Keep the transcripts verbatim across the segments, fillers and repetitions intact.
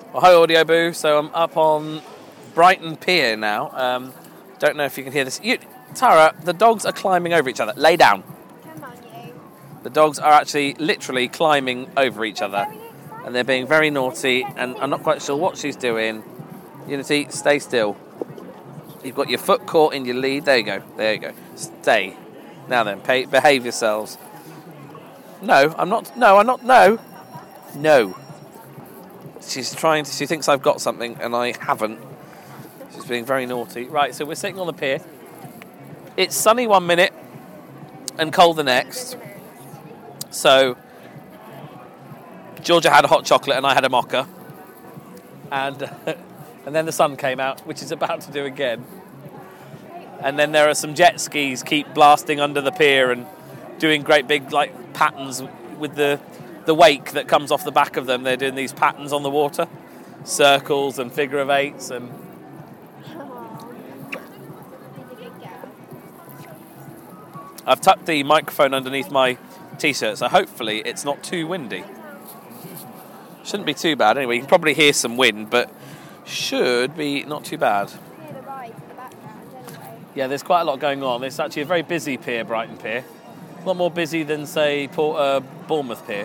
Well, hi, Audio Boo. So I'm up on Brighton Pier now. Um, don't know if you can hear this. You, Tara, the dogs are climbing over each other. Lay down. Come on, you. The dogs are actually literally climbing over each other. And they're being very naughty, and I'm not quite sure what she's doing. Unity, stay still. You've got your foot caught in your lead. There you go. There you go. Stay. Now then, pay, behave yourselves. No, I'm not. No, I'm not. No. No. She's trying to... She thinks I've got something, and I haven't. She's being very naughty. Right, so we're sitting on the pier. It's sunny one minute and cold the next. So... Georgia had a hot chocolate and I had a mocha. And uh, and then the sun came out, which is about to do again. And then there are some jet skis keep blasting under the pier and doing great big like patterns with the the wake that comes off the back of them. They're doing these patterns on the water. Circles and figure of eights and I've tucked the microphone underneath my t-shirt, so hopefully it's not too windy. Shouldn't be too bad anyway. You can probably hear some wind, but should be not too bad. Yeah, there's quite a lot going on. It's actually a very busy pier, Brighton Pier. A lot more busy than, say, Port, uh, Bournemouth Pier.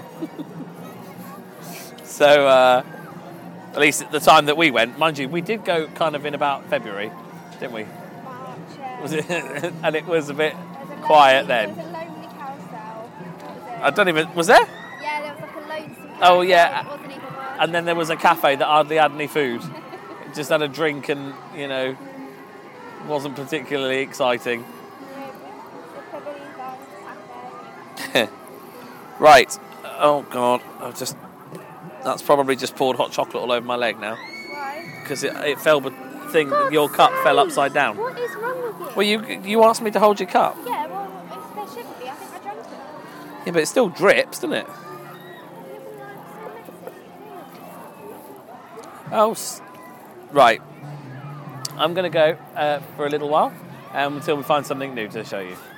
So, uh, at least at the time that we went, mind you, we did go kind of in about February, didn't we? March, yeah. Was it? And it was a bit quiet then. There was a lonely carousel. I don't even... Was there? Yeah, there was like a lonesome carousel. Oh, yeah. It wasn't even working. And then there was a cafe that hardly had any food. It just had a drink and, you know, wasn't particularly exciting. Right. Oh, God. I've just... That's probably just poured hot chocolate all over my leg now. Why? Because it, it fell... But thing, your cup fell upside down. What is wrong with you? Well, you you asked me to hold your cup. Yeah, well, it's, there shouldn't be. I think I drank it. Yeah, but it still drips, doesn't it? Oh, s- right. I'm going to go uh, for a little while um, until we find something new to show you.